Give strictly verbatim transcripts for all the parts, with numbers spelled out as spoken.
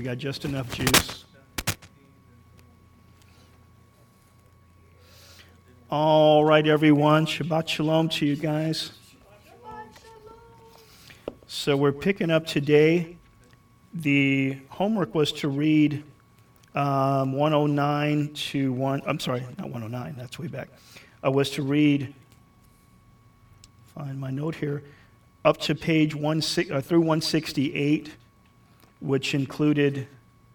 We got just enough juice. All right, everyone. Shabbat shalom to you guys. So we're picking up today. The homework was to read um, one oh nine to one. I'm sorry, not one oh nine. That's way back. Uh, was to read. Find my note here. Up to page one uh, through one sixty-eight, which included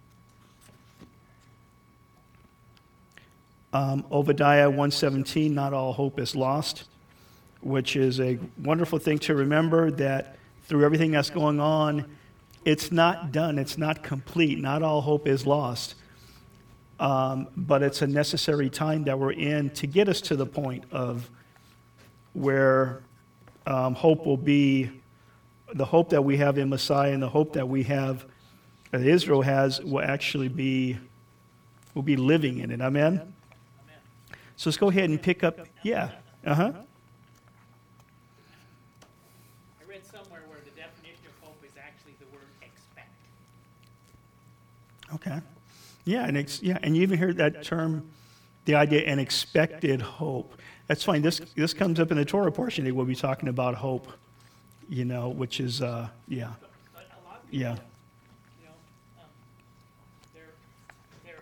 um, Obadiah one seventeen. Not all hope is lost, which is a wonderful thing to remember that. Through everything that's going on, it's not done. It's not complete. Not all hope is lost. Um, but it's a necessary time that we're in to get us to the point of where um, hope will be, the hope that we have in Messiah and the hope that we have, that Israel has, will actually be, will be living in it. Amen? Amen. So let's go ahead and pick up, yeah, uh-huh. Okay. Yeah, and ex- yeah, and you even hear that term, the idea, an expected hope. That's fine. This this comes up in the Torah portion. We'll be talking about hope, you know, which is, uh, yeah. But a lot of people, yeah. You know, um, their, their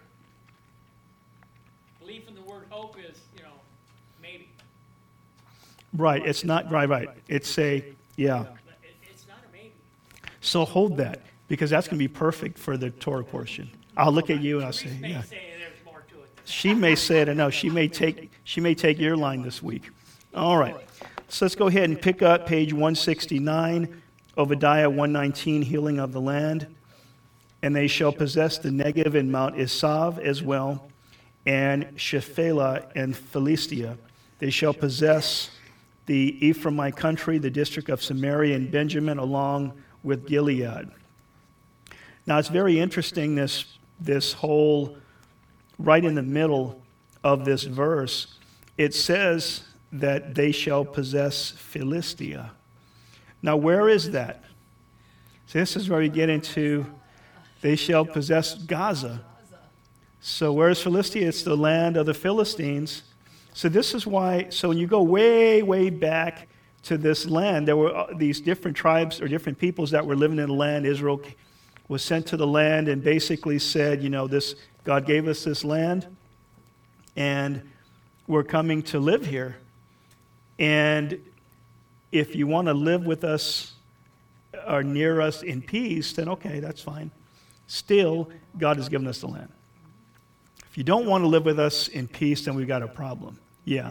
belief in the word hope is, you know, maybe. Right. It's not, right, right. It's a, yeah. It, it's not a maybe. So hold that. Because that's going to be perfect for the Torah portion. I'll look at you and I'll say, yeah. She may say it, and no, she may take she may take your line this week. All right. So let's go ahead and pick up page one sixty-nine, Obadiah one nineteen, healing of the land. And they shall possess the Negev and Mount Isav as well, and Shephelah and Philistia. They shall possess the Ephraimite country, the district of Samaria and Benjamin, along with Gilead. Now, it's very interesting, this, this whole, right in the middle of this verse, it says that they shall possess Philistia. Now, where is that? So this is where we get into, they shall possess Gaza. So where is Philistia? It's the land of the Philistines. So this is why, so when you go way, way back to this land, there were these different tribes or different peoples that were living in the land. Israel was sent to the land and basically said, you know, this God gave us this land, and we're coming to live here. And if you want to live with us or near us in peace, then okay, that's fine. Still, God has given us the land. If you don't want to live with us in peace, then we've got a problem. Yeah.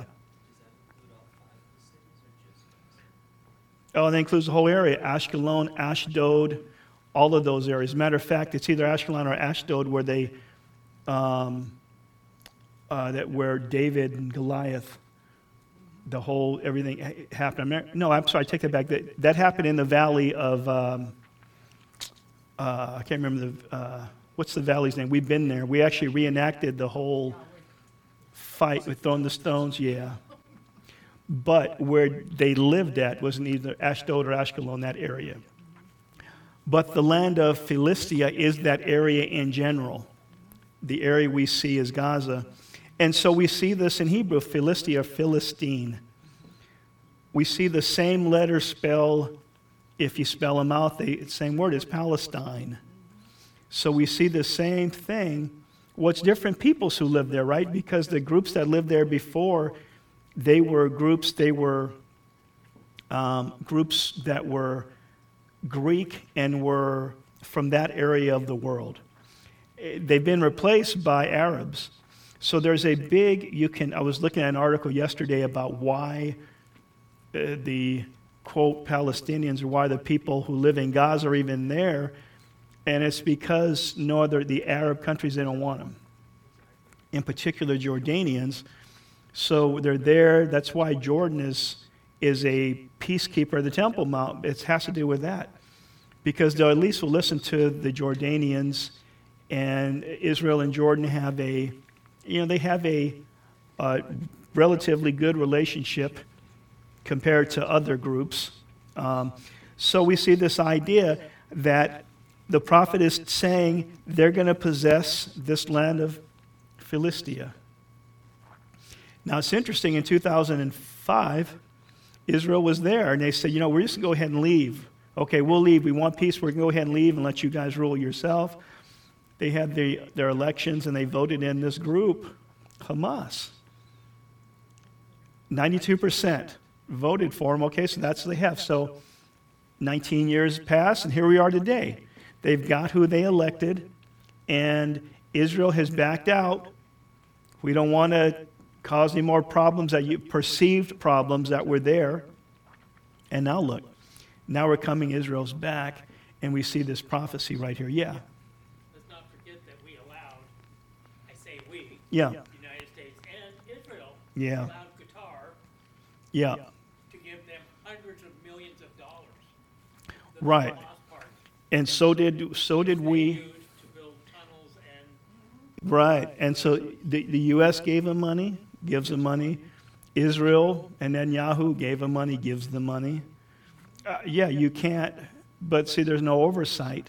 Oh, and that includes the whole area, Ashkelon, Ashdod, all of those areas. Matter of fact, it's either Ashkelon or Ashdod where they, um, uh, that where David and Goliath, the whole everything happened. No, I'm sorry, I take that back. That that happened in the valley of, um, uh, I can't remember the, uh, what's the valley's name? We've been there. We actually reenacted the whole fight with throwing the stones. Yeah. But where they lived at was in either Ashdod or Ashkelon, that area. But the land of Philistia is that area in general. The area we see is Gaza. And so we see this in Hebrew, Philistia, Philistine. We see the same letter spell, if you spell them out, the same word is Palestine. So we see the same thing. What's different peoples who live there, right? Because the groups that lived there before, they were groups, they were um, groups that were Greek and were from that area of the world. They've been replaced by Arabs. So there's a big, you can, I was looking at an article yesterday about why uh, the, quote, Palestinians, or why the people who live in Gaza are even there. And it's because no other, the Arab countries, they don't want them. In particular, Jordanians. So they're there. That's why Jordan is is a peacekeeper of the Temple Mount. It has to do with that. Because they'll at least will listen to the Jordanians, and Israel and Jordan have a, you know, they have a, a relatively good relationship compared to other groups. Um, so we see this idea that the prophet is saying they're going to possess this land of Philistia. Now, it's interesting, in two thousand five, Israel was there, and they said, you know, we're just going to go ahead and leave. Okay, we'll leave. We want peace. We're going to go ahead and leave and let you guys rule yourself. They had the, their elections, and they voted in this group, Hamas. ninety-two percent voted for them. Okay, so that's what they have. So nineteen years passed, and here we are today. They've got who they elected, and Israel has backed out. We don't want to cause any more problems, that you perceived problems that were there. And now look, now we're coming, Israel's back, and we see this prophecy right here. Yeah. Let's not forget that we allowed, I say we, Yeah. the United States and Israel Yeah. allowed Qatar Yeah. to give them hundreds of millions of dollars. The Right. Hamas part, And so did so did they we. used to build tunnels and Right. And so the, the U S gave them money, gives them money. Israel and Netanyahu gave them money, gives them money. Uh, yeah, you can't, but see, there's no oversight.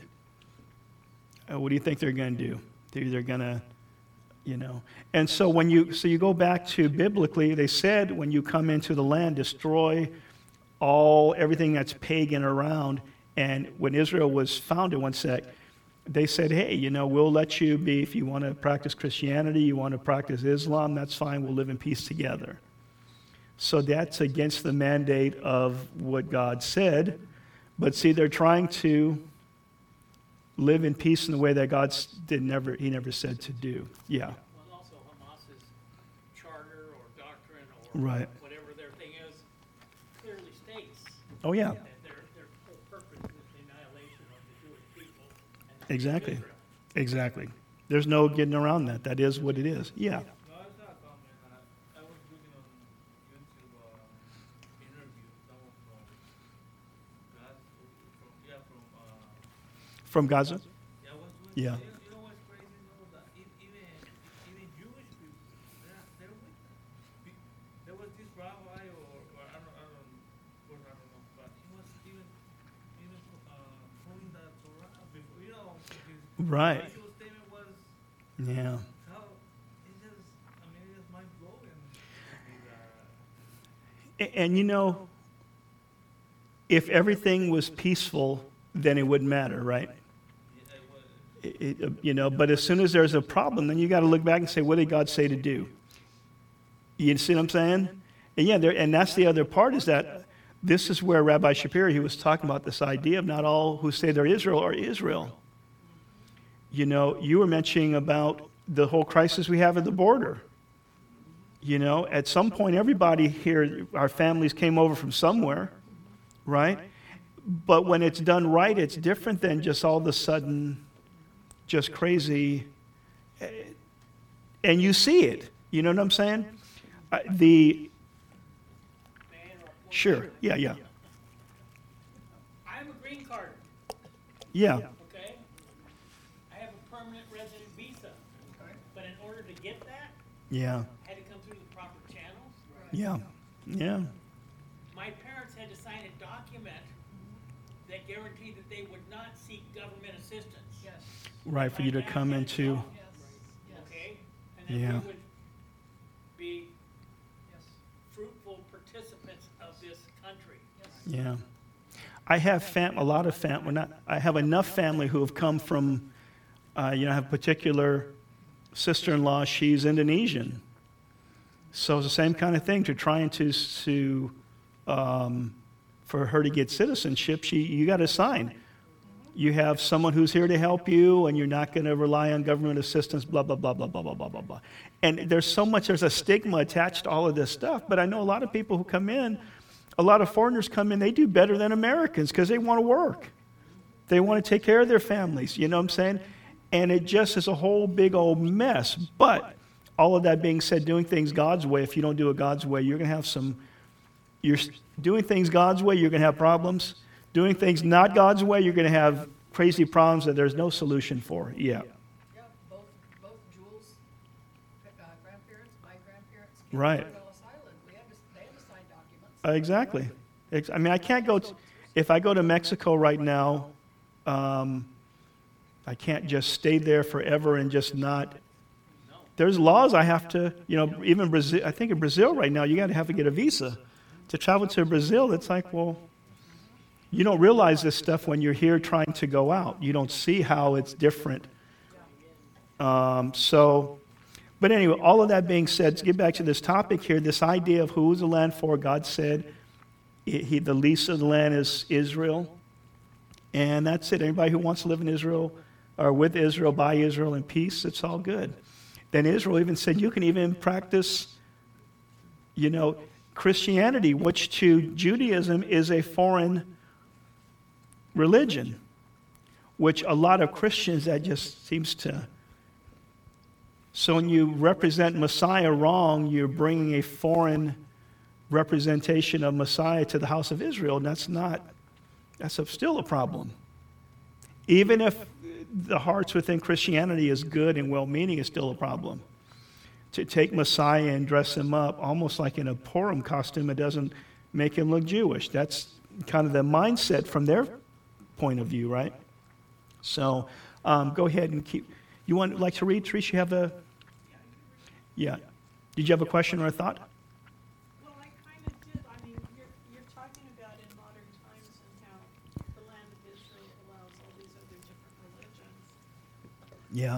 Uh, what do you think they're going to do? They're either going to, you know. And so when you, so you go back to biblically, they said when you come into the land, destroy all, everything that's pagan around. And when Israel was founded, one sec, they said, hey, you know, we'll let you be, if you want to practice Christianity, you want to practice Islam, that's fine, we'll live in peace together. So that's against the mandate of what God said. But see, they're trying to live in peace in the way that God s- did never, he never said to do. Yeah, well, also Hamas's charter or doctrine or Right. whatever their thing is clearly states oh yeah, that their, their whole purpose is the annihilation of the Jewish people and the people of exactly, Israel. exactly. There's no getting around that. That is what it is. Yeah, No, it's not a comment. I, I was looking on YouTube uh, interview some of uh, guys from yeah from uh, from Gaza. yeah was Yeah. You, you know what's crazy though that e- even even Jewish people they're they're with them. Be- There was this rabbi or, or I don't I don't of course I don't know but he was even even uh, quoting the Torah before you know his Right. initial statement was Yeah. how it just I mean it just mind blowing. A- And you know, if everything was peaceful, then it wouldn't matter, right? It- it, uh, you know, but as soon as there's a problem, then you got to look back and say, what did God say to do? You see what I'm saying? And yeah, there, and that's the other part is that this is where Rabbi Shapiro, he was talking about this idea of not all who say they're Israel are Israel. You know, you were mentioning about the whole crisis we have at the border. You know, at some point, everybody here, our families came over from somewhere, right? But when it's done right, it's different than just all of a sudden, just crazy. eh, And you see it. You know what I'm saying? Uh, the Man or woman. sure, yeah, yeah, I'm a green card, yeah, okay? I have a permanent resident visa, but in order to get that, yeah, I had to come through the proper channels. yeah, yeah, My parents had to sign a document that guaranteed that they would not seek government assistance. Yes. right. For you to come into, Okay? And then Yeah. we would be fruitful participants of this country. yeah. I have fam, a lot of fam. Well, not. I have enough family who have come from. Uh, you know, I have a particular sister-in-law. She's Indonesian. So it's the same kind of thing to trying to to um, for her to get citizenship. She you got to sign. You have someone who's here to help you, and you're not going to rely on government assistance. Blah blah blah blah blah blah blah blah blah. And there's so much. There's a stigma attached to all of this stuff. But I know a lot of people who come in. A lot of foreigners come in, they do better than Americans because they want to work. They want to take care of their families, you know what I'm saying? And it just is a whole big old mess. But all of that being said, doing things God's way, if you don't do it God's way, you're going to have some, you're s- doing things God's way, you're going to have problems. Doing things not God's way, you're going to have crazy problems that there's no solution for. Yeah, Yeah, both, both Jules' uh, grandparents, my grandparents came Right. to Ellis Island. We had to, they had to sign documents. uh, exactly. Ex- I mean, I can't go, t- if I go to Mexico right now, um, I can't just stay there forever and just not. There's laws I have to, you know, even Brazil, I think in Brazil right now, you got to have to get a visa to travel to Brazil. It's like, well, you don't realize this stuff when you're here trying to go out. You don't see how it's different. Um, so, but anyway, all of that being said, let's get back to this topic here, this idea of who is the land for. God said he, he, the lease of the land is Israel. And that's it. Anybody who wants to live in Israel or with Israel, by Israel in peace, it's all good. Then Israel even said you can even practice, you know, Christianity, which to Judaism is a foreign religion, which a lot of Christians, that just seems to. So when you represent Messiah wrong, you're bringing a foreign representation of Messiah to the house of Israel, and that's not, that's a, still a problem. Even if the hearts within Christianity is good and well-meaning, it's still a problem. To take Messiah and dress him up almost like in a Purim costume, it doesn't make him look Jewish. That's kind of the mindset from their point of view, right? So um, go ahead and keep. You want like to read, Teresa? You have a. Yeah. Did you have a question or a thought? Well, I kind of did. I mean, you're, you're talking about in modern times and how the land of Israel allows all these other different religions. Yeah.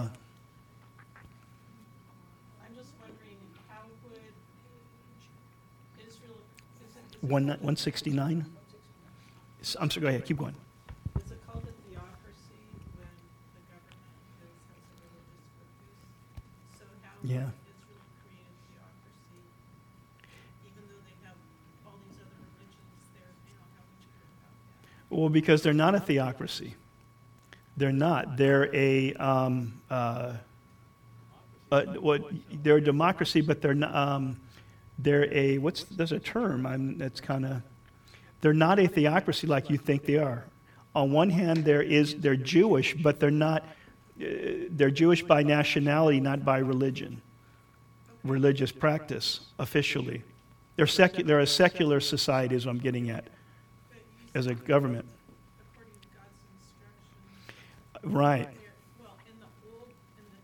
I'm just wondering, how would Israel, is it, is it One called- one sixty nine. I'm sorry. Go ahead. Keep going. Is it called a theocracy when the government is, has a religious focus? So how would Yeah. Israel create a theocracy, even though they have all these other religions there now? How would you go about that? Well, because they're not a theocracy. They're not. They're a um, uh, uh, what? They're a democracy, but they're not. Um, they're a what's? There's a term. I'm. That's kind of. They're not a theocracy like you think they are. On one hand, there is they're Jewish, but they're not. Uh, they're Jewish by nationality, not by religion, religious practice officially. They're secu- They're a secular society, is what I'm getting at, But you as a said government. according to God's instruction. Right. They're- Well, in the old, in the,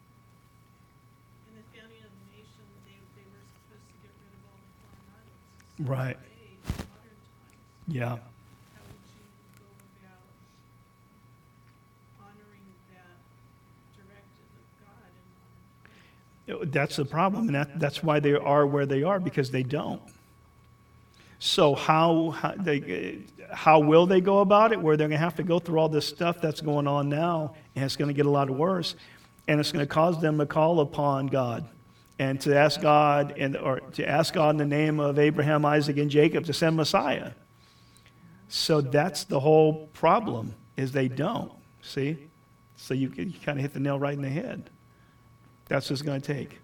in the founding of the nation, they, they were supposed to get rid of all the foreign idols. So Right. today, in modern times, Yeah. how would you go about honoring that directive of God in modern times? That's the problem, and that, that's why they are where they are, because they don't. So how, how they how will they go about it? Where they're going to have to go through all this stuff that's going on now, and it's going to get a lot worse, and it's going to cause them to call upon God and to ask God and or to ask God in the name of Abraham, Isaac, and Jacob to send Messiah. So that's the whole problem, is they don't. See? So you, you kind of hit the nail right in the head. That's what it's going to take.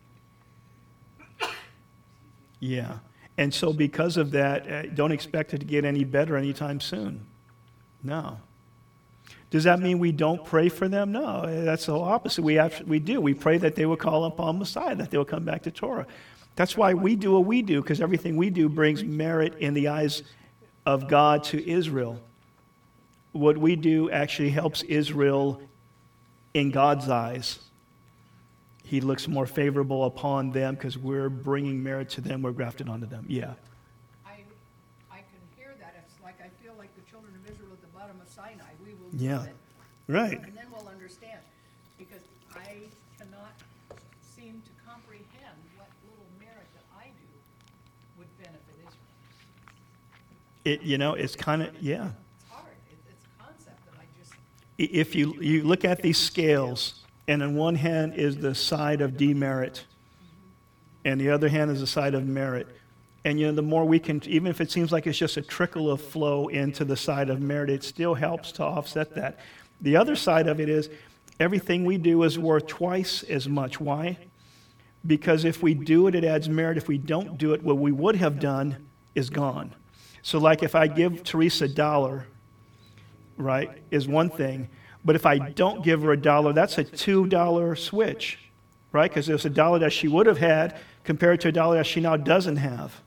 Yeah. And so because of that, uh, don't expect it to get any better anytime soon. No. Does that mean we don't pray for them? No, that's the whole opposite. We, actually, we do. We pray that they will call upon Messiah, that they will come back to Torah. That's why we do what we do, because everything we do brings merit in the eyes of God to Israel. What we do actually helps Israel in God's eyes. He looks more favorable upon them because we're bringing merit to them. We're grafted onto them. Yeah. I, I can hear that. It's like I feel like the children of Israel at the bottom of Sinai. We will do Yeah. it. Right. And then we'll understand. Because I cannot seem to comprehend what little merit that I do would benefit Israel. It, you know, it's kind of, yeah. It's hard. It, it's a concept that I just, I- If you, you look at these scales, and on one hand is the side of demerit, and the other hand is the side of merit. And you know, the more we can, even if it seems like it's just a trickle of flow into the side of merit, it still helps to offset that. The other side of it is everything we do is worth twice as much. Why? Because if we do it, it adds merit. If we don't do it, what we would have done is gone. So like if I give Teresa a dollar, right, is one thing. But if I don't give her a dollar, that's a two dollar switch, right? Because it's a dollar that she would have had compared to a dollar that she now doesn't have.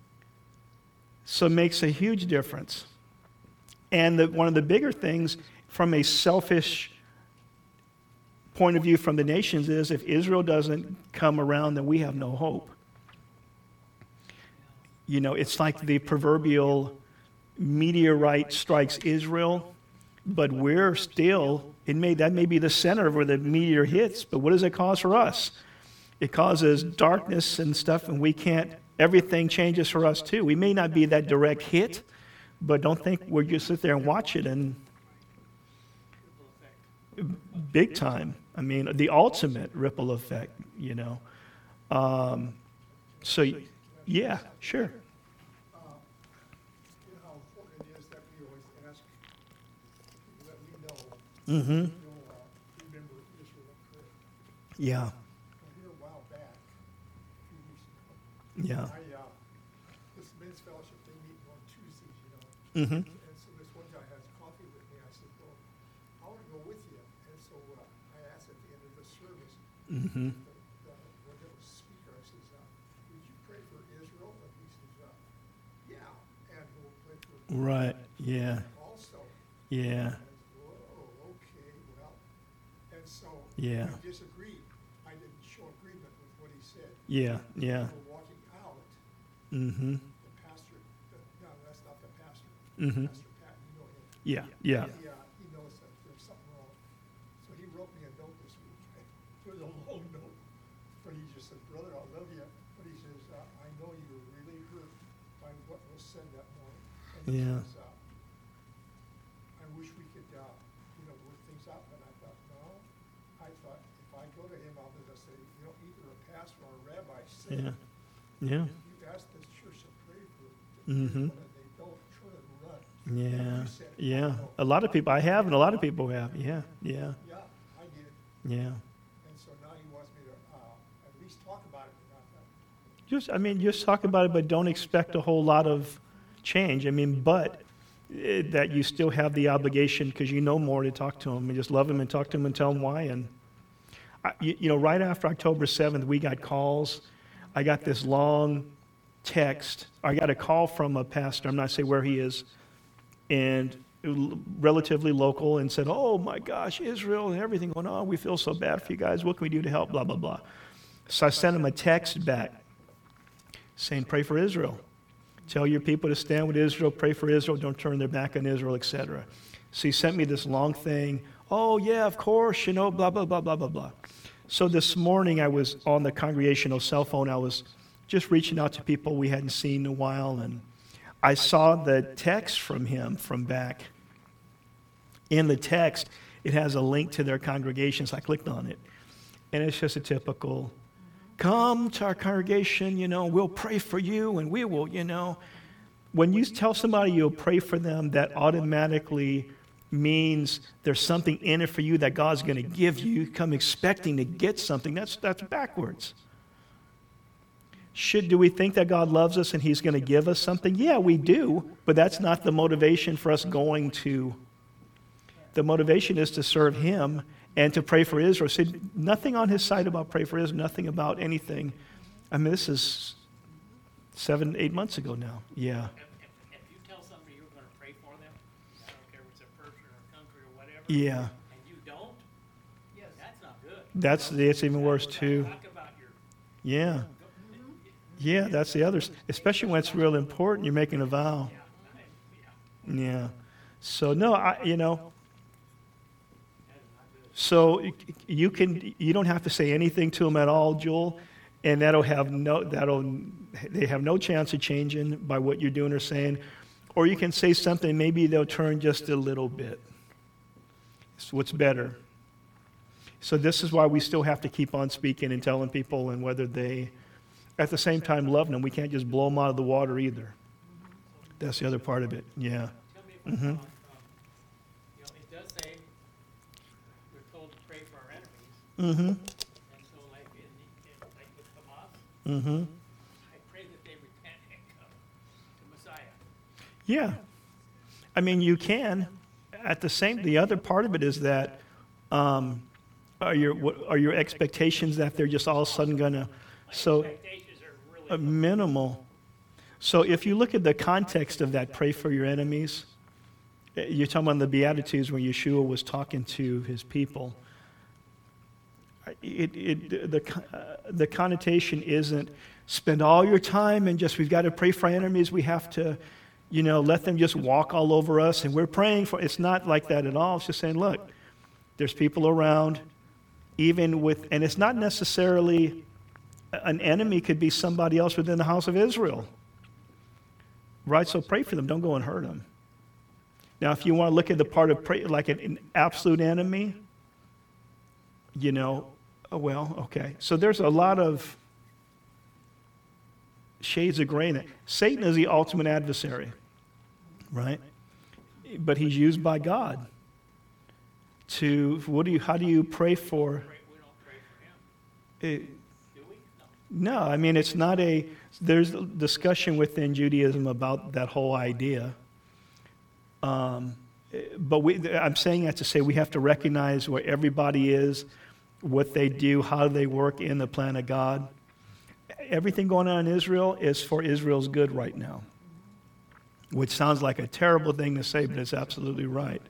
So it makes a huge difference. And the, one of the bigger things, from a selfish point of view from the nations is if Israel doesn't come around, then we have no hope. You know, it's like the proverbial meteorite strikes Israel, but we're still, it may, that may be the center where the meteor hits, but what does it cause for us? It causes darkness and stuff, and we can't, everything changes for us too. We may not be that direct hit, but don't think we're just sit there and watch it and big time. I mean, the ultimate ripple effect, you know. Um, so, yeah, sure. Uh, you know how important it is that we always ask people that we know, Mm-hmm. you know, uh, remember Israel correct. Yeah, Well, here a while back, a few weeks ago, yeah. I, uh, this men's fellowship, they meet on Tuesdays, you know. Mm-hmm. And so this one guy has coffee with me. I said, well, I want to go with you. And so uh, I asked at the end of the service, Mm-hmm. the, the, whatever speaker, I says, uh, would you pray for Israel? And he says, uh, yeah, and we'll pray for Right, yeah, also. yeah, And I said, whoa, okay, well, and so Yeah. we disagreed. I didn't show agreement with what he said. yeah, yeah. We were walking out, Mm-hmm. the pastor, the, no, that's not the pastor. Mhm. Pastor Pat, you know him. Yeah, yeah. He, uh, he knows that there's something wrong. So he wrote me a note this week. It was a long note, but he just said, brother, I love you. But he says, uh, I know you were really hurt by what was said that morning. And he Yeah. says, uh, I wish we could, uh, you know, work things out. And I thought, no. I thought, if I go to him, I'm gonna say, you know, either a pastor or a rabbi said, Yeah. Yeah. you ask this church to pray for Mhm. people and they don't turn and run. Yeah, You said, yeah. "No." A lot of people, I have, and a lot of people have. Yeah, yeah, Yeah, I did. yeah. And so now he wants me to, uh, at least talk about it. And I thought, Just, I mean, just talk about it, but don't expect a whole lot of change. I mean, but eh, that you still have the obligation because you know more to talk to him and just love him and talk to him and tell him why. And I, you, you know, right after October seventh, we got calls. I got this long text. I got a call from a pastor. I'm not saying where he is, and relatively local, and said, "Oh my gosh, Israel and everything going on. We feel so bad for you guys. What can we do to help?" Blah blah blah. So I sent him a text back saying, "Pray for Israel. Tell your people to stand with Israel. Pray for Israel. Don't turn their back on Israel, et cetera" So he sent me this long thing. "Oh yeah, of course, you know, blah blah blah blah blah blah." So this morning I was on the congregational cell phone. I was just reaching out to people we hadn't seen in a while, and I saw the text from him from back. In the text, it has a link to their congregation, so I clicked on it. And it's just a typical, come to our congregation, you know, we'll pray for you, and we will, you know. When you tell somebody you'll pray for them, that automatically means there's something in it for you that God's going to give you. You come expecting to get something. That's, that's backwards. Should, do we think that God loves us and he's going to give us something? Yeah, we do, but that's not the motivation for us going to. The motivation is to serve him and to pray for Israel. See, nothing on his side about pray for Israel, nothing about anything. I mean, this is seven, eight months ago now. Yeah. If, if, if you tell somebody you're gonna pray for them, I don't care if it's a person or a country or whatever. Yeah. And you don't, Yes. that's not good. That's, it's even worse too. Talk about your, Yeah. Yeah, that's the others, especially when it's real important, you're making a vow. yeah, I- yeah, Yeah. So, no, I, you know, that is not good. so you can, you don't have to say anything to them at all, Joel, and that'll have no, that'll, they have no chance of changing by what you're doing or saying. Or you can say something, maybe they'll turn just a little bit. It's what's better. So this is why we still have to keep on speaking and telling people, and whether they, at the same time, loving them. We can't just blow them out of the water either. That's the other part of it. Yeah. Tell me if I'm Mhm. wrong, um, you know, it does say we're told to pray for our enemies, Mm-hmm. and so like in, in like with Hamas, Mm-hmm. I pray that they repent and come to Messiah. Yeah. I mean, you can. At the same, the other part of it is that um, are your what, are your expectations that they're just all of a sudden gonna My so expectations are really uh, low. minimal. So if you look at the context of that, pray for your enemies. You're talking about the Beatitudes when Yeshua was talking to his people. It, it, the, uh, the connotation isn't spend all your time and just, we've got to pray for enemies. We have to, you know, let them just walk all over us. And we're praying for, it's not like that at all. It's just saying, look, there's people around, even with, and it's not necessarily, an enemy could be somebody else within the house of Israel. Right? So pray for them. Don't go and hurt them. Now, if you want to look at the part of pray, like an, an absolute enemy, you know, oh, well, okay. So there's a lot of shades of gray in it. Satan is the ultimate adversary, right? But he's used by God to, what do you, how do you pray for? Pray- We don't pray for him, eh, do we? No. No, I mean, it's not a, there's discussion within Judaism about that whole idea. Um, eh, but we, I'm saying that to say we have to recognize where everybody is, what they do, how they work in the plan of God. Everything going on in Israel is for Israel's good right now, which sounds like a terrible thing to say, but it's absolutely right.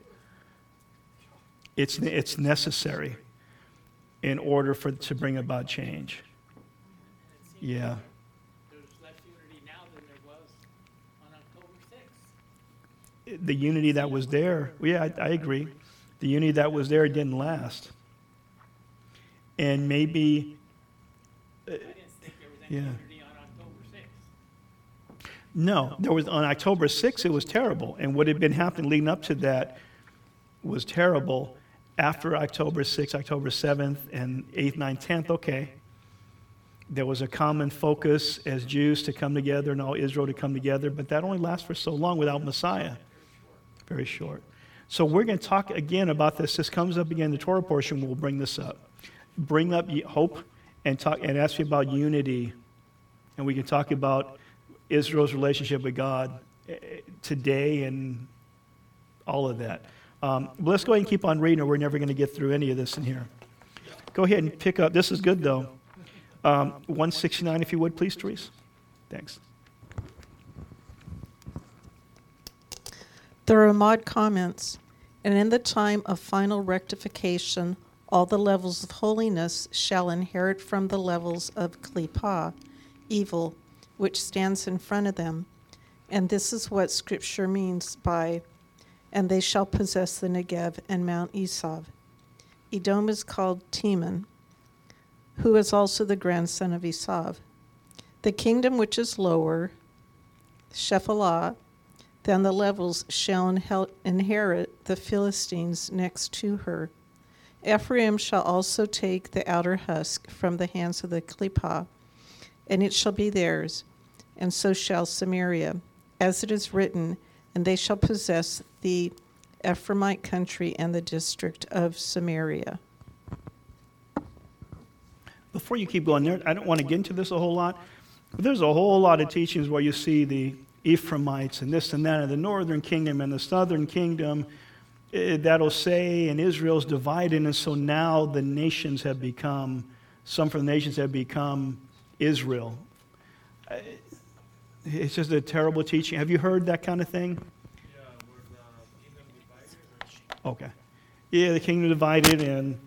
It's, it's necessary in order for to bring about change. And it seems Yeah. like there's less unity now than there was on October sixth. The unity that was there, yeah, I, I agree. The unity that was there didn't last. And maybe, I didn't think there was any yeah. unity on October sixth. no, there was, on October sixth, it was terrible. And what had been happening leading up to that was terrible. After October sixth, October seventh, and eighth, ninth, tenth, okay. There was a common focus as Jews to come together and all Israel to come together, but that only lasts for so long without Messiah. Very short. So we're going to talk again about this. This comes up again in the Torah portion. We'll bring this up. Bring up ye- hope and talk and ask you about unity. And we can talk about Israel's relationship with God eh, today and all of that. Um, but let's go ahead and keep on reading, or we're never going to get through any of this in here. Go ahead and pick up. This is good, though. Um, one sixty-nine, if you would, please, Therese. Thanks. The Ramad comments, and in the time of final rectification, all the levels of holiness shall inherit from the levels of Klipah, evil, which stands in front of them. And this is what Scripture means by, and they shall possess the Negev and Mount Esav. Edom is called Teman, who is also the grandson of Esav. The kingdom which is lower, Shephelah, than the levels shall inhel- inherit the Philistines next to her. Ephraim shall also take the outer husk from the hands of the Klipah, and it shall be theirs, and so shall Samaria, as it is written, and they shall possess the Ephraimite country and the district of Samaria. Before you keep going there, I don't want to get into this a whole lot, but there's a whole lot of teachings where you see the Ephraimites and this and that, and the northern kingdom and the southern kingdom, eh, that'll say, and Israel's divided, and so now the nations have become, some from the nations have become Israel. Eh, It's just a terrible teaching. Have you heard that kind of thing? Yeah, where the kingdom divided, or Okay. Yeah, the kingdom divided, and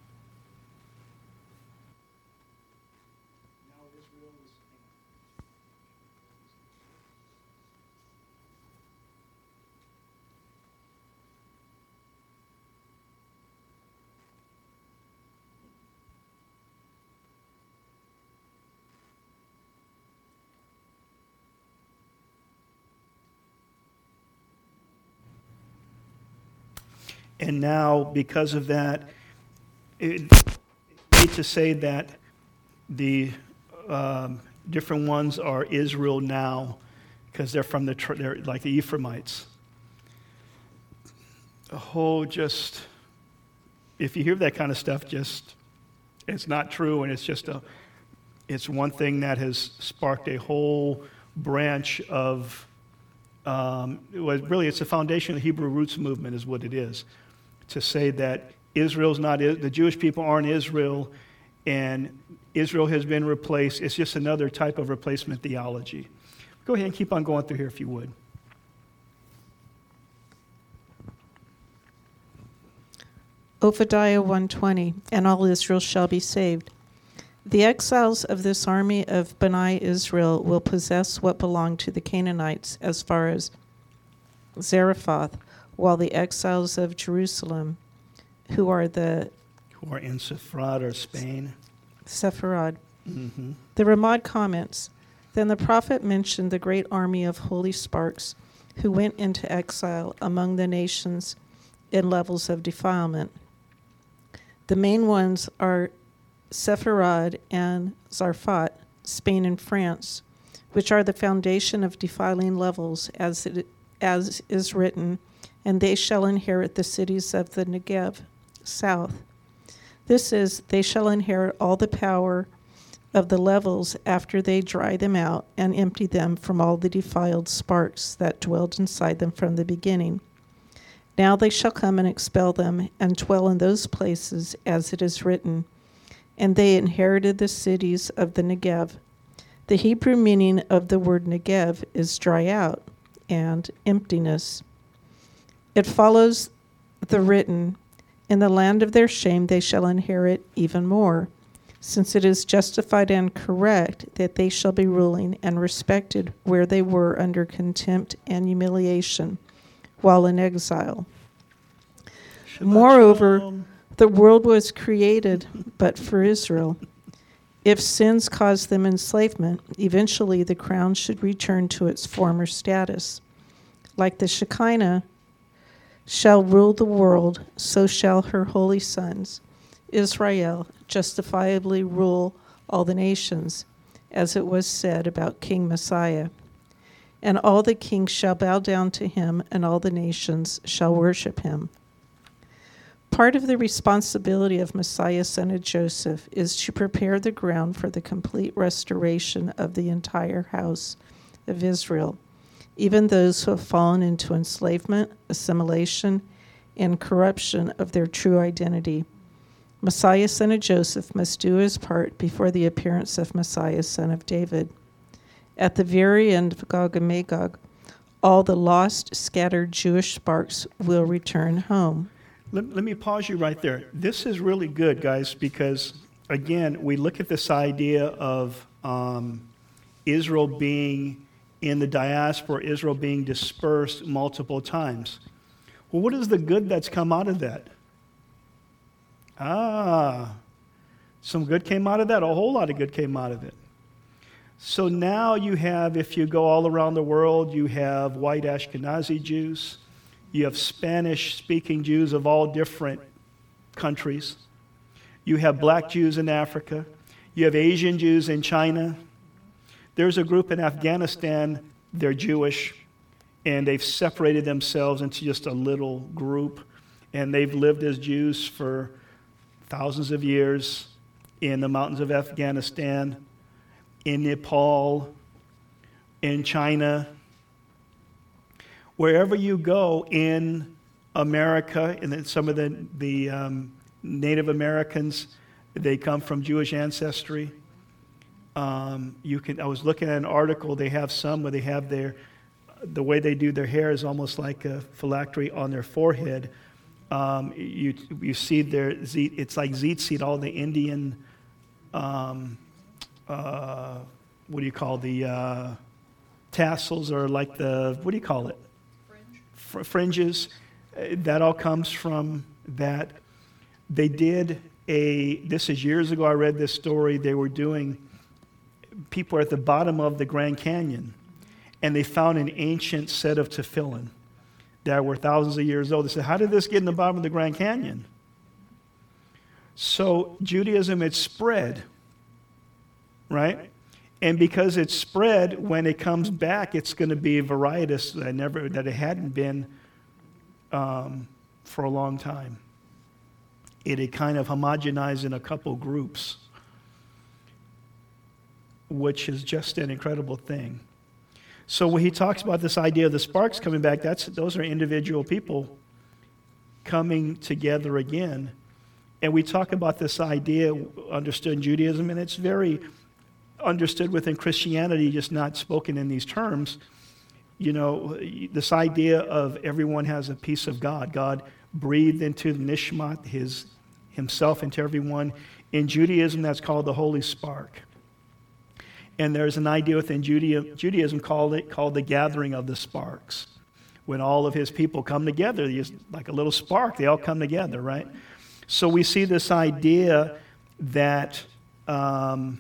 And now, because of that, it need to say that the um, different ones are Israel now, because they're from the tr- they're like the Ephraimites. A whole just, if you hear that kind of stuff, just it's not true, and it's just a, it's one thing that has sparked a whole branch of. Um, it was really, it's the foundation of the Hebrew roots movement, is what it is. To say that Israel's not, the Jewish people aren't Israel, and Israel has been replaced. It's just another type of replacement theology. Go ahead and keep on going through here if you would. Obadiah one twenty, and all Israel shall be saved. The exiles of this army of Bani Israel will possess what belonged to the Canaanites as far as Zarephath, while the exiles of Jerusalem, who are the Who are in Sepharad or Spain. Sepharad. Mm-hmm. The Ramad comments, then the prophet mentioned the great army of holy sparks who went into exile among the nations in levels of defilement. The main ones are Sepharad and Zarphat, Spain and France, which are the foundation of defiling levels, as it, as is written, and they shall inherit the cities of the Negev, south. This is, they shall inherit all the power of the levels after they dry them out and empty them from all the defiled sparks that dwelled inside them from the beginning. Now they shall come and expel them and dwell in those places, as it is written, and they inherited the cities of the Negev. The Hebrew meaning of the word Negev is dry out and emptiness. It follows the written, in the land of their shame they shall inherit even more, since it is justified and correct that they shall be ruling and respected where they were under contempt and humiliation while in exile. Shabbat Moreover, shalom. the world was created but for Israel. If sins caused them enslavement, eventually the crown should return to its former status. Like the Shekinah shall rule the world, so shall her holy sons, Israel, justifiably rule all the nations, as it was said about King Messiah. And all the kings shall bow down to him, and all the nations shall worship him. Part of the responsibility of Messiah, son of Joseph, is to prepare the ground for the complete restoration of the entire house of Israel, even those who have fallen into enslavement, assimilation, and corruption of their true identity. Messiah, son of Joseph, must do his part before the appearance of Messiah, son of David. At the very end of Gog and Magog, all the lost, scattered Jewish sparks will return home. Let, let me pause you right there. This is really good, guys, because, again, we look at this idea of um, Israel being in the diaspora, Israel being dispersed multiple times. Well, what is the good that's come out of that? Ah, some good came out of that. A whole lot of good came out of it. So now you have, if you go all around the world, you have white Ashkenazi Jews. You have Spanish-speaking Jews of all different countries. You have black Jews in Africa. You have Asian Jews in China. There's a group in Afghanistan, they're Jewish, and they've separated themselves into just a little group, and they've lived as Jews for thousands of years in the mountains of Afghanistan, in Nepal, in China. Wherever you go in America, and then some of the, the um, Native Americans, they come from Jewish ancestry. Um, you can. I was looking at an article. They have some where they have their, the way they do their hair is almost like a phylactery on their forehead. Um, you you see their it's like tzitzit, all the Indian, um, uh, what do you call the uh, tassels, or like the what do you call it? Fr- fringes. Uh, that all comes from that. They did a. This is years ago. I read this story. They were doing. People are at the bottom of the Grand Canyon, and they found an ancient set of tefillin that were thousands of years old. They said, how did this get in the bottom of the Grand Canyon? So Judaism, it spread, right? And because it's spread, when it comes back, it's going to be varietous that never that it hadn't been um, for a long time. It had kind of homogenized in a couple groups, which is just an incredible thing. So when he talks about this idea of the sparks coming back, that's those are individual people coming together again. And we talk about this idea understood in Judaism, and it's very understood within Christianity, just not spoken in these terms. You know, this idea of everyone has a piece of God. God breathed into the nishmat, his, himself into everyone. In Judaism, that's called the holy spark. And there's an idea within Judea, Judaism called it called the gathering of the sparks. When all of his people come together, it's like a little spark, they all come together, right? So we see this idea that, um,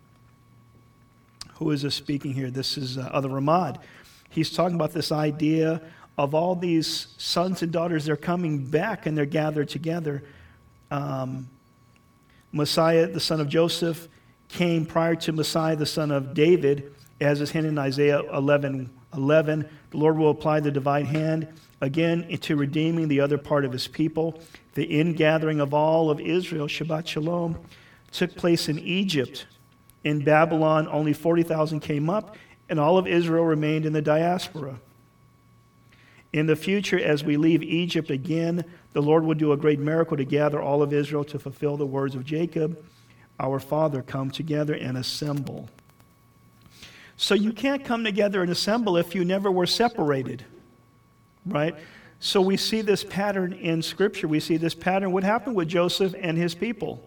who is this speaking here? This is uh, Other Ramad. He's talking about this idea of all these sons and daughters, they're coming back and they're gathered together. Um, Messiah, the son of Joseph, came prior to Messiah, the son of David, as is hinted in Isaiah eleven eleven. The Lord will apply the divine hand again into redeeming the other part of his people. The ingathering of all of Israel, Shabbat Shalom, took place in Egypt. In Babylon, only forty thousand came up, and all of Israel remained in the diaspora. In the future, as we leave Egypt again, the Lord will do a great miracle to gather all of Israel to fulfill the words of Jacob, our father, come together and assemble. So you can't come together and assemble if you never were separated, right? So we see this pattern in Scripture. We see this pattern. What happened with Joseph and his people?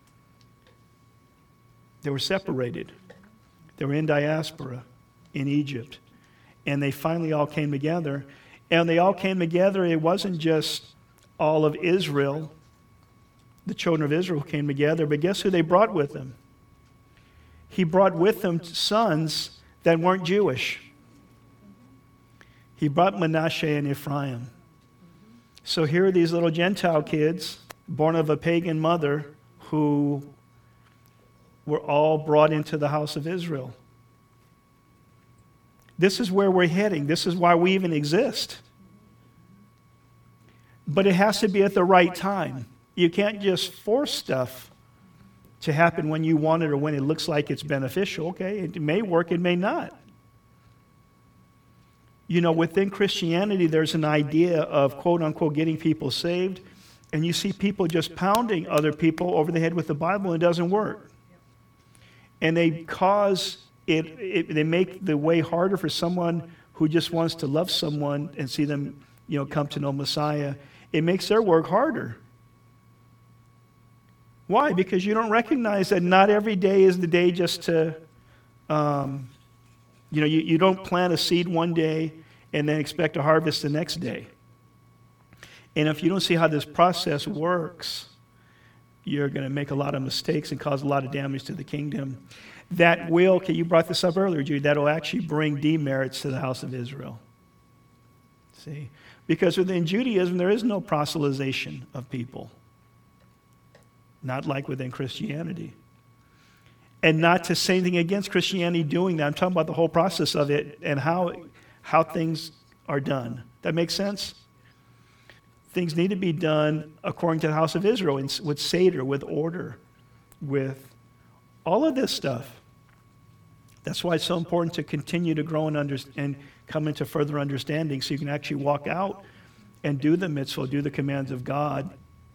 They were separated. They were in diaspora in Egypt. And they finally all came together. And they all came together. It wasn't just all of Israel. The children of Israel came together. But guess who they brought with them? He brought with them sons that weren't Jewish. He brought Manasseh and Ephraim. So here are these little Gentile kids, born of a pagan mother, who were all brought into the house of Israel. This is where we're heading. This is why we even exist. But it has to be at the right time. You can't just force stuff to happen when you want it or when it looks like it's beneficial. Okay, it may work, it may not. You know, within Christianity, there's an idea of, quote unquote, getting people saved, and you see people just pounding other people over the head with the Bible, and it doesn't work. And they cause it, it they make the way harder for someone who just wants to love someone and see them, you know, come to know Messiah. It makes their work harder. Why? Because you don't recognize that not every day is the day just to, um, you know, you, you don't plant a seed one day and then expect a harvest the next day. And if you don't see how this process works, you're going to make a lot of mistakes and cause a lot of damage to the kingdom. That will, okay, you brought this up earlier, Jude, that will actually bring demerits to the house of Israel. See? Because within Judaism, there is no proselytization of people. Not like within Christianity. And not to say anything against Christianity doing that. I'm talking about the whole process of it and how, how things are done. That makes sense? Things need to be done according to the house of Israel, with Seder, with order, with all of this stuff. That's why it's so important to continue to grow and, under, and come into further understanding so you can actually walk out and do the mitzvah, do the commands of God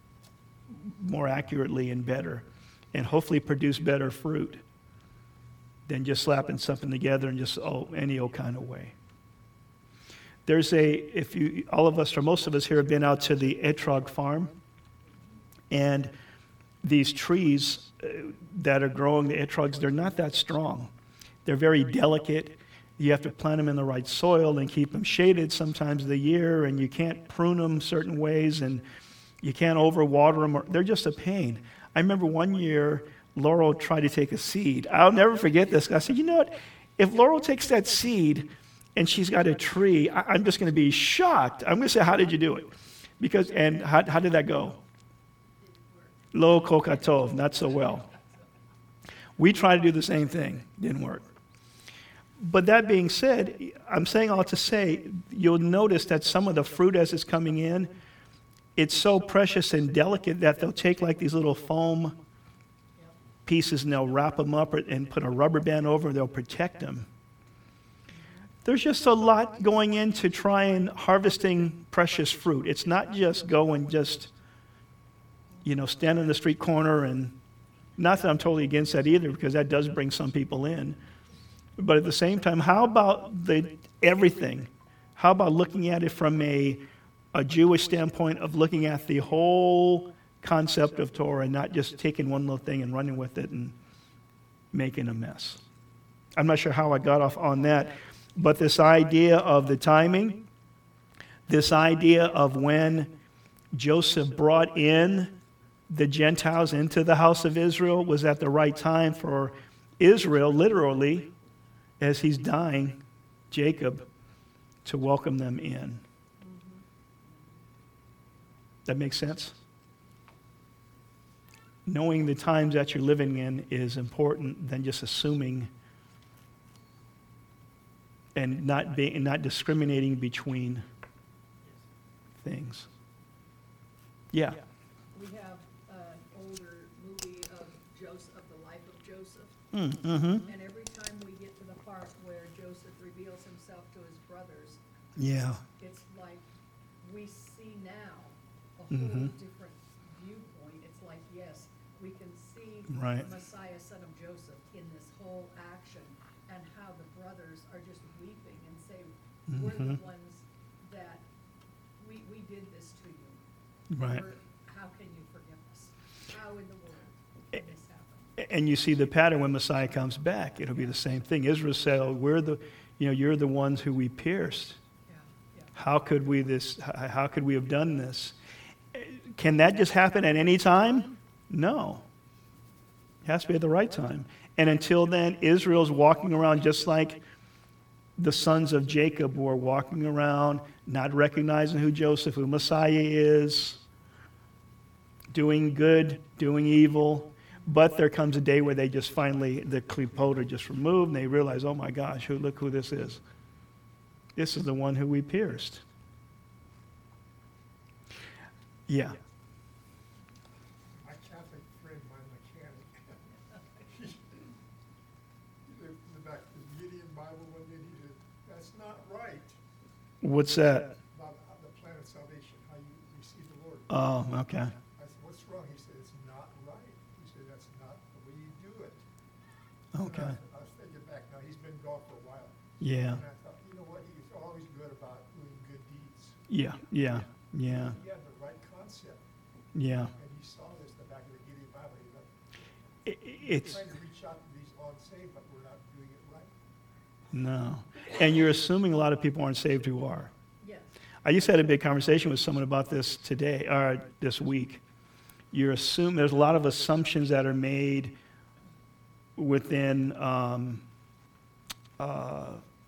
more accurately and better, and hopefully produce better fruit than just slapping something together and just oh any old kind of way. There's a, if you, all of us or most of us here have been out to the Etrog farm, and these trees that are growing, the Etrogs, they're not that strong. They're very delicate. You have to plant them in the right soil and keep them shaded sometimes of the year, and you can't prune them certain ways, and you can't overwater them. Or, they're just a pain. I remember one year, Laurel tried to take a seed. I'll never forget this. I said, you know what? If Laurel takes that seed and she's got a tree, I, I'm just going to be shocked. I'm going to say, how did you do it? Because, and how, how did that go? Lo kokatov, not so well. We tried to do the same thing. Didn't work. But that being said, I'm saying all to say, you'll notice that some of the fruit as it's coming in, it's so precious and delicate that they'll take like these little foam pieces and they'll wrap them up and put a rubber band over them. They'll protect them. There's just a lot going into trying harvesting precious fruit. It's not just go and just, you know, stand in the street corner and, not that I'm totally against that either, because that does bring some people in. But at the same time, how about the everything? How about looking at it from a a Jewish standpoint of looking at the whole concept of Torah and not just taking one little thing and running with it and making a mess. I'm not sure how I got off on that, but this idea of the timing, this idea of when Joseph brought in the Gentiles into the house of Israel was at the right time for Israel, literally, as he's dying, Jacob, to welcome them in. That makes sense? Knowing the times that you're living in is important than just assuming and not being, not discriminating between things. Yeah. We have an older movie of Joseph, of the life of Joseph. Mm-hmm. And every time we get to the part where Joseph reveals himself to his brothers, Yeah. it's like we see now a whole Mhm. different viewpoint. It's like, yes, we can see Right. the Messiah, son of Joseph, in this whole action, and how the brothers are just weeping and say, we're the Mhm. ones that, we, we did this to you. Right. We're- How can you forgive us? How in the world can this happen? And you see the pattern when Messiah comes back. It'll be the same thing. Israel said, oh, we're the, you know, you're the ones who we pierced. Yeah, yeah. How could we this? h- How could we have done this? Can that just happen at any time? No. It has to be at the right time. And until then, Israel's walking around just like the sons of Jacob were walking around, not recognizing who Joseph, who Messiah is, doing good, doing evil. But there comes a day where they just finally, the klipot are just removed, and they realize, oh my gosh, who, look who this is. This is the one who we pierced. Yeah. My Catholic friend, my mechanic, he, he lived in the back of the Gideon Bible one day, he said, that's not right What's that? about how the plan of salvation, how you receive the Lord. Oh, okay. I said, what's wrong? He said, it's not right. He said, that's not the way you do it. And Okay. I, I was thinking back, now he's been gone for a while. Yeah. And I thought, you know what, he was always good about doing good deeds. Yeah. Yeah. Yeah. He had the right concept, Yeah. and he saw this in the back of the Gideon Bible. He's like, I- I- we're It's, trying to reach out to these unsaved, but we're not doing it right. no. And you're assuming a lot of people aren't saved who are. Yes. I just had a big conversation with someone about this today, or this week. You're assuming, there's a lot of assumptions that are made within, um, uh,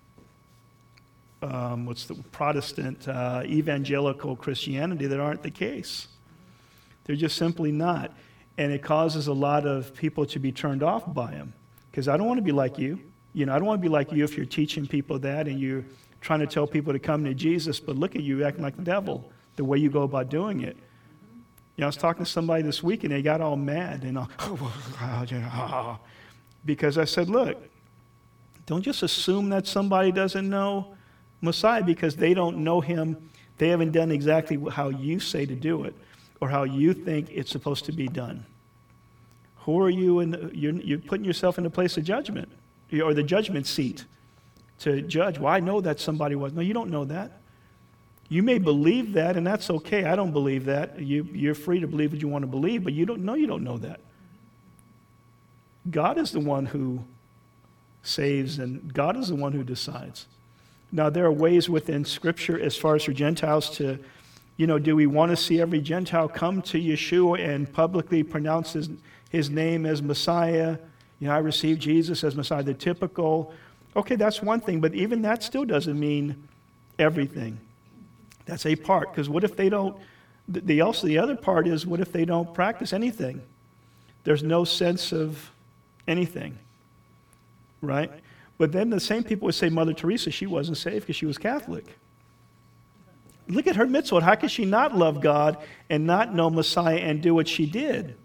um, what's the Protestant, uh, evangelical Christianity that aren't the case. They're just simply not. And it causes a lot of people to be turned off by them. Because I don't want to be like you. You know, I don't want to be like you if you're teaching people that and you're trying to tell people to come to Jesus, but look at you acting like the devil, the way you go about doing it. You know, I was talking to somebody this week and they got all mad and all, because I said, look, don't just assume that somebody doesn't know Messiah because they don't know him. They haven't done exactly how you say to do it or how you think it's supposed to be done. Who are you? In, you're, you're putting yourself in a place of judgment or the judgment seat to judge. Well, I know that somebody was. No, you don't know that. You may believe that, and that's okay. I don't believe that. You, you're free to believe what you want to believe, but you don't know you don't know that. God is the one who saves, and God is the one who decides. Now, there are ways within Scripture as far as for Gentiles to, you know, do we want to see every Gentile come to Yeshua and publicly pronounce his, his name as Messiah? You know, I received Jesus as Messiah, the typical. Okay, that's one thing, but even that still doesn't mean everything. That's a part, because what if they don't, the, the also the other part is, what if they don't practice anything? There's no sense of anything, right? But then the same people would say Mother Teresa, she wasn't saved because she was Catholic. Look at her mitzvot. How could she not love God and not know Messiah and do what she did?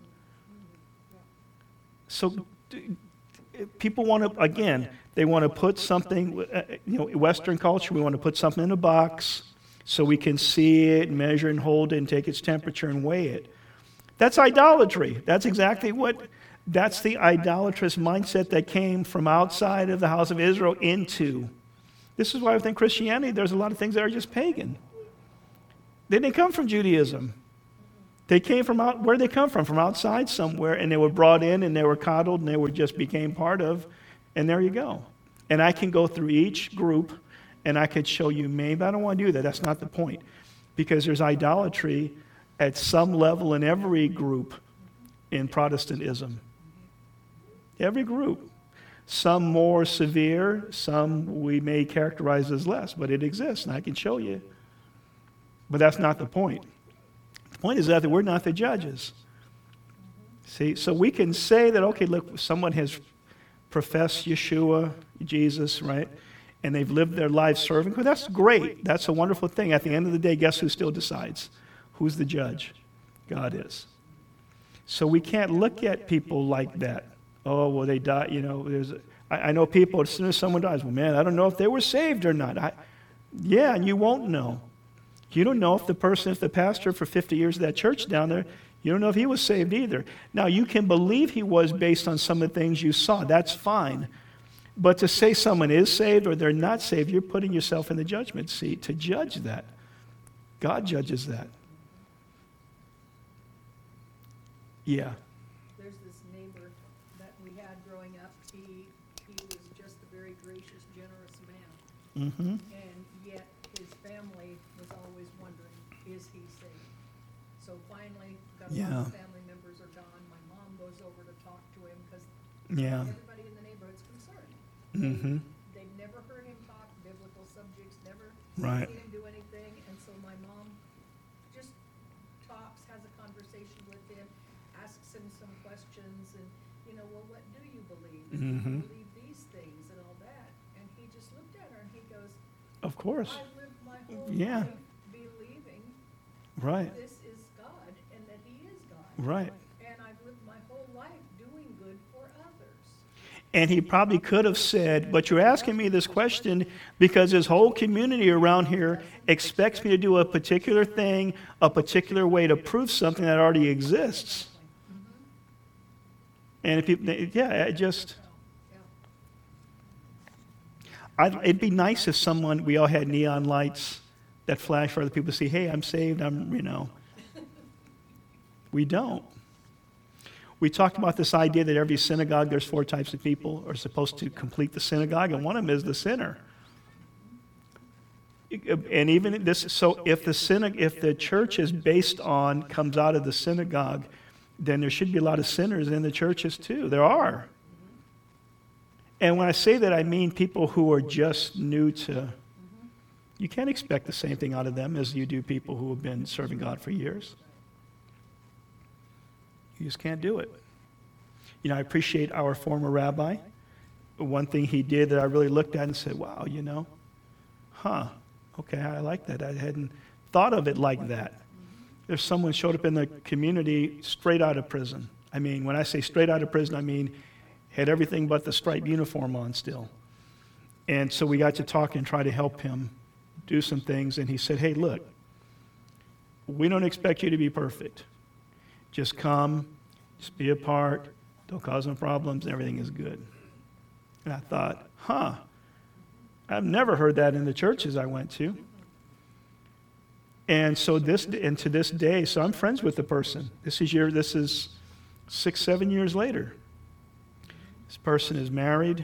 So d- people want to, again, they want to put something, uh, you know, Western culture, we want to put something in a box so we can see it, measure and hold it, and take its temperature and weigh it. That's idolatry. That's exactly what, that's the idolatrous mindset that came from outside of the house of Israel into. This is why within Christianity, there's a lot of things that are just pagan. They didn't come from Judaism. They came from out, where they come from? From outside somewhere, and they were brought in, and they were coddled, and they were just became part of, and there you go. And I can go through each group, and I could show you maybe I don't want to do that. That's not the point. Because there's idolatry at some level in every group in Protestantism. Every group. Some more severe, some we may characterize as less, but it exists, and I can show you. But that's not the point. The point is that we're not the judges. See, so we can say that, okay, look, someone has professed Yeshua, Jesus, right? And they've lived their life serving. Well, that's great. That's a wonderful thing. At the end of the day, guess who still decides? Who's the judge? God is. So we can't look at people like that. Oh, well, they died, you know, there's, I, I know people, as soon as someone dies, well, man, I don't know if they were saved or not. I, yeah, and you won't know. You don't know if the person, if the pastor for fifty years of that church down there, you don't know if he was saved either. Now, you can believe he was based on some of the things you saw. That's fine. But to say someone is saved or they're not saved, you're putting yourself in the judgment seat to judge that. God judges that. Yeah. There's this neighbor that we had growing up. He, he was just a very gracious, generous man. Mm-hmm. And yet his family was always wondering, is he saved? So finally, got a lot Yeah. of family members are gone. My mom goes over to talk to him because Yeah. everybody in the neighborhood's concerned. Mm-hmm. They've never heard him talk biblical subjects, never Right. seen him do anything. And so my mom just talks, has a conversation with him, asks him some questions, and, you know, well, what do you believe? And do Mhm. you believe these things and all that? And he just looked at her and he goes, Of course. I lived my whole Yeah. life believing Right. this is God and that he is God. Right. And I've lived my whole life doing good for others. And he probably could have said, but you're asking me this question because this whole community around here expects me to do a particular thing, a particular way to prove something that already exists. And if you, yeah, it just, I'd, it'd be nice if someone, we all had neon lights that flash for other people to see, hey, I'm saved, I'm, you know. We don't. We talked about this idea that every synagogue, there's four types of people are supposed to complete the synagogue, and one of them is the sinner. And even this, so if the synagogue, if the church is based on, comes out of the synagogue, then there should be a lot of sinners in the churches too. There are. And when I say that, I mean people who are just new to, you can't expect the same thing out of them as you do people who have been serving God for years. You just can't do it. You know, I appreciate our former rabbi. One thing he did that I really looked at and said, wow, you know, huh, okay, I like that. I hadn't thought of it like that. There's someone showed up in the community straight out of prison. I mean, when I say straight out of prison, I mean had everything but the striped uniform on still. And so we got to talk and try to help him do some things. And he said, hey, look, we don't expect you to be perfect. Just come, just be a part, don't cause no problems, and everything is good. And I thought, huh, I've never heard that in the churches I went to. And so this, and to this day, so I'm friends with the person. This is year, this is six, seven years later. This person is married,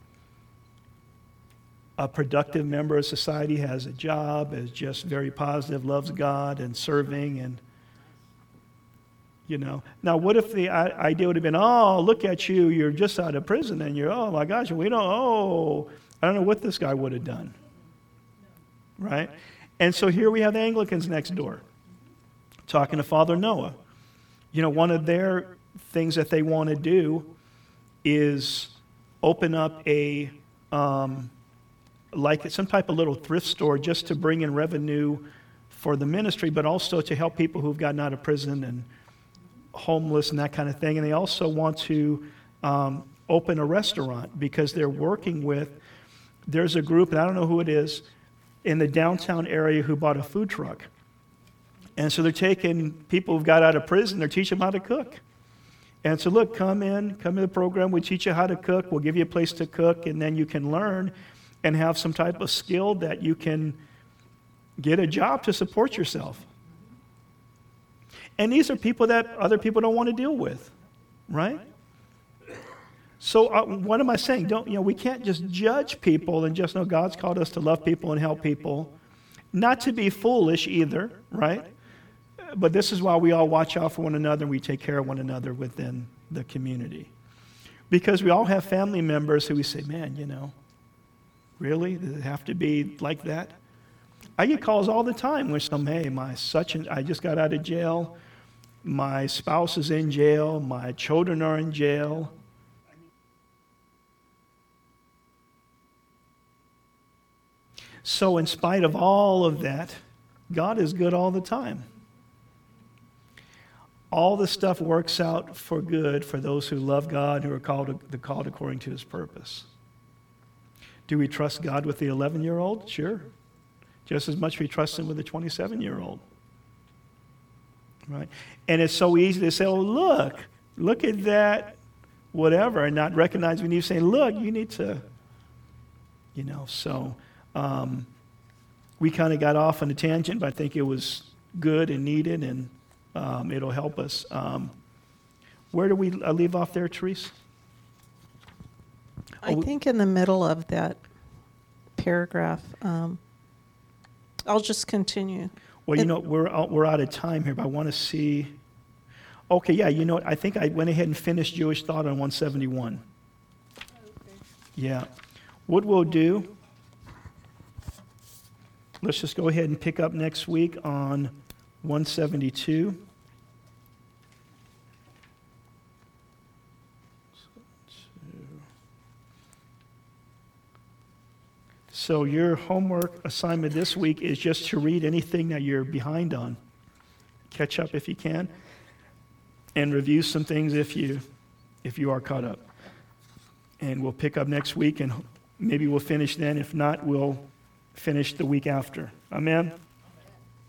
a productive member of society, has a job, is just very positive, loves God and serving, and you know. Now, what if the idea would have been, oh, look at you, you're just out of prison, and you're, oh my gosh, we don't, oh, I don't know what this guy would have done, right? And so here we have the Anglicans next door, talking to Father Noah. You know, one of their things that they want to do is open up a, um, like some type of little thrift store just to bring in revenue for the ministry, but also to help people who've gotten out of prison and homeless and that kind of thing. And they also want to um, open a restaurant because they're working with, there's a group, and I don't know who it is, in the downtown area who bought a food truck. And so they're taking people who've got out of prison, they're teaching them how to cook. And so look, come in, come to the program, we teach you how to cook, we'll give you a place to cook, and then you can learn and have some type of skill that you can get a job to support yourself. And these are people that other people don't want to deal with, right? So uh, what am I saying? Don't, you know, we can't just judge people and just know God's called us to love people and help people. Not to be foolish either, right? But this is why we all watch out for one another and we take care of one another within the community. Because we all have family members who we say, man, you know, really? Does it have to be like that? I get calls all the time when some, hey, my such and I just got out of jail. My spouse is in jail. My children are in jail. So in spite of all of that, God is good all the time. All the stuff works out for good for those who love God, who are called, the called according to his purpose. Do we trust God with the eleven-year-old? Sure. Just as much we trust him with the twenty-seven-year-old. Right? And it's so easy to say, oh, look, look at that, whatever, and not recognize we need to say, look, you need to, you know, so um, we kind of got off on a tangent, but I think it was good and needed, and um, it'll help us. Um, where do we uh, leave off there, Therese? I Oh, think in the middle of that paragraph, um, I'll just continue. Well, you It- know, we're out, we're out of time here, but I want to see. Okay, yeah, you know what? I think I went ahead and finished Jewish Thought on one seventy-one. Yeah. What we'll do, let's just go ahead and pick up next week on one seventy-two. So your homework assignment this week is just to read anything that you're behind on. Catch up if you can, and review some things if you if you are caught up. And we'll pick up next week, and maybe we'll finish then. If not, we'll finish the week after. Amen?